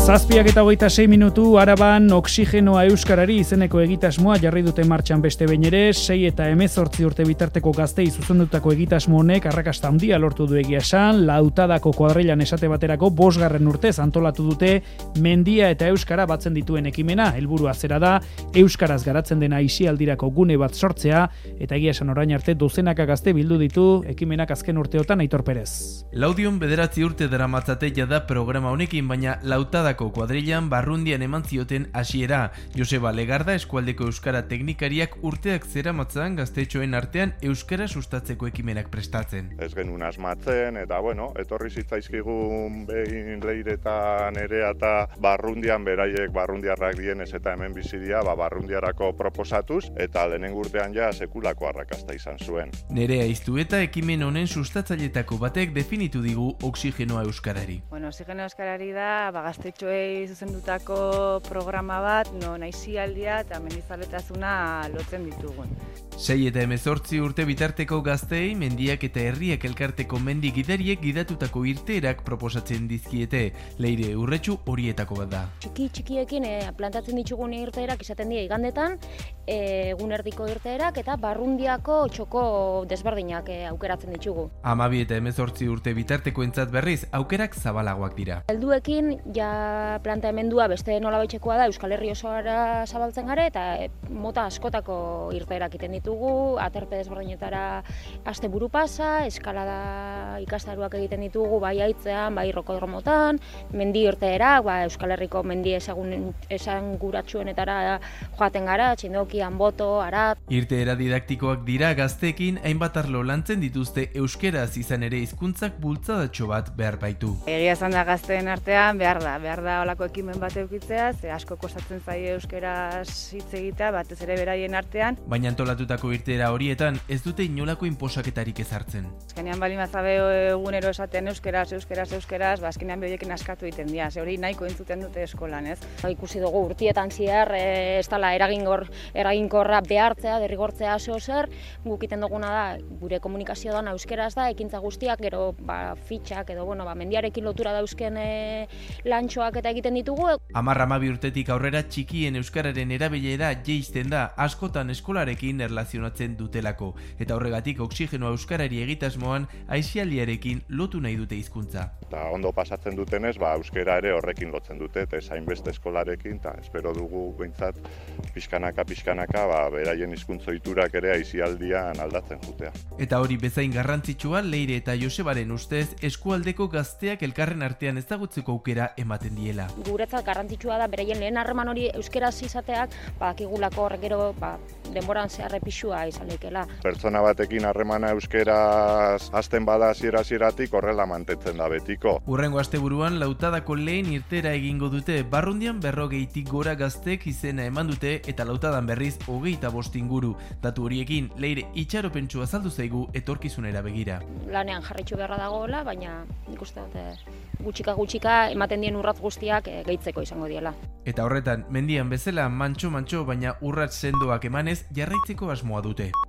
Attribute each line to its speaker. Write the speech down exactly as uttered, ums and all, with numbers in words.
Speaker 1: Zazpiak eta hogeita sei minutu Araban Oxigenoa Euskarari izeneko egitasmoa jarri dute martxan beste behin ere, sei eta hemezortzi urte bitarteko gaztei zuzendutako egitasmo honek arrakasta handia lortu du egia esan, Lautadako kuadrilan esate baterako bosgarren urtez antolatu dute mendia eta euskara batzen dituen ekimena. Helburua zera da euskaraz garatzen dena aisialdirako gune bat sortzea eta egia esan orain arte dozenaka gazte bildu ditu ekimenak azken urteotan. Aitor Perez.
Speaker 2: Laudion bederatzi urte daramatzate jada programa honekin, baina Lautadako kuadrilan barrundian eman zioten hasiera. Joseba Legarda eskualdeko euskara teknikariak urteak zeramatzan gaztetxoen artean euskara sustatzeko ekimenak prestatzen.
Speaker 3: Ez genuen asmatzen eta bueno, etorri zitzaizkigun behin Leire eta Nerea eta barrundian beraiek barrundiarrak dienez eta hemen bizi dira, ba barrundiarako proposatuz eta lehenengo urtean ja sekulako arrakasta izan zuen.
Speaker 2: Nerea Iztueta ekimen honen sustatzailetako batek definitu digu Oxigenoa Euskarari.
Speaker 4: Bueno, Oxigenoa Euskarari da ba gaztetxoei zuzendutako programa bat, non aisialdia eta mendizaletasuna lotzen ditugun.
Speaker 2: Sei eta hemezortzi urte bitarteko gazteei mendiak eta herriak elkarteko mendi gidariek gidatutako irteerak proposatzen dizkiete. Leire Urretxu horietako bat da.
Speaker 5: Txiki txikiekin e, plantatzen ditugun irteerak izaten dira igandetan, e, egun erdiko irteerak eta barrundiako txoko desberdinak e, aukeratzen ditugu.
Speaker 2: Hamabi eta hemezortzi urte bitartekoentzat berriz aukerak zabalagoak dira.
Speaker 5: Helduekin ja planteamendua beste nolabaitzekoa da, Euskal Herri osoara zabaltzen gare eta e, mota askotako irteerak egiten ditugu, aterpe desberdinetara asteburu pasa, eskalada ikastaroak egiten ditugu bai haitzean, bai rokodromotan, mendi irteerak, ba, Euskal Herriko mendi ezagun esanguratsuenetara joaten gara, Txindoki, Anboto, Arat.
Speaker 2: Irteera didaktikoak dira gazteekin hainbat arlo lantzen dituzte euskeraz izan ere hizkuntzak bultzadatxo bat behar baitu.
Speaker 4: Egia esan da gazteen artean behar da, behar da olako ekimen bat eukitzea, ze asko kostatzen zaie euskeraz hitz egitea, batez ere beraien artean.
Speaker 2: Baina antolatutako irteera horietan ez dute inolako inposaketarik ezartzen.
Speaker 4: Azkenean bali mazabe egunero esaten euskeraz, euskeraz, euskeraz, ba azkenean behiekin askatu egiten dira, ze hori nahiko entzuten dute eskolan, ez?
Speaker 5: Ba, ikusi dugu urtietan ziar, e, ez dela eragingor, eraginkorra behartzea, derrigortzea oso zer, guk iten duguna da, gure komunikazio dana euskeraz da, ekintza guztiak, gero ba, fitxak edo bueno, ba, mendiarekin lotura dauzken e, lantxoak eta egiten ditugu.
Speaker 2: Hamar hamabi urtetik aurrera txikien euskararen erabilera jeisten da askotan eskolarekin erlazionatzen dutelako, eta horregatik Oxigenoa Euskarari egitasmoan aisialdiarekin lotu nahi dute hizkuntza.
Speaker 3: Eta ondo pasatzen dutenez, ba euskara ere horrekin lotzen dute, eta hainbeste eskolarekin, eta espero dugu behintzat pixkanaka pixkanaka ba beraien hizkuntza ohiturak ere aisialdian aldatzen jutea.
Speaker 2: Eta hori bezain garrantzitsua Leire eta Josebaren ustez eskualdeko gazteak elkarren artean ezagutzeko aukera ematen diela.
Speaker 5: Guretzat garrantzitsua da beraien lehen harreman hori euskeraz izateak, badakigulako horrek gero ba, denboran zehar epixua izan leikela.
Speaker 3: Pertsona batekin harremana euskeraz hasten bada hasiera-hasieratik horrela mantentzen da betiko.
Speaker 2: Hurrengo asteburuan Lautadako lehen irtera egingo dute, barrundian berrogeitik gora gaztek izena eman dute eta Lautadan berriz hogeita bost inguru. Datu horiekin Leire itxaropentsu azaldu zaigu etorkizunera begira.
Speaker 5: Lanean jarraitzu beharra dagoela, baina nik uste dut gutxika-gutxika ematen dien urratz guztiak e, gehitzeko izango diela.
Speaker 2: Eta horretan, mendian bezala mantxo-mantxo baina urrats sendoak emanez jarraitzeko asmoa dute.